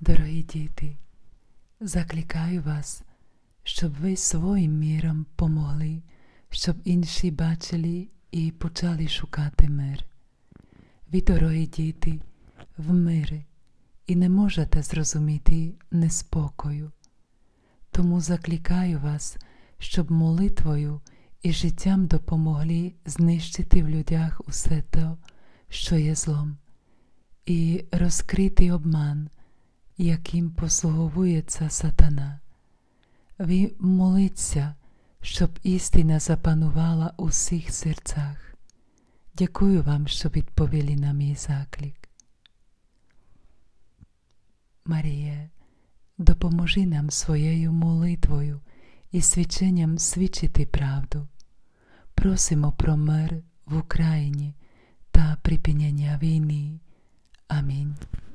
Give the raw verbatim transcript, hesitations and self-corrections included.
Дорогі діти, закликаю вас, щоб ви своїм миром помогли, щоб інші бачили і почали шукати мир. Ви, дорогі діти, в мирі і не можете зрозуміти неспокою. Тому закликаю вас, щоб молитвою і життям допомогли знищити в людях усе те, що є злом, і розкрити обман, яким послуговується сатана. Ви моліться, щоб істина запанувала у всіх серцях. Дякую вам, що відповіли на мій заклик. Маріє, допоможи нам своєю молитвою і свідченням свідчити правду. Просимо про мир в Україні та припинення війни. Амінь.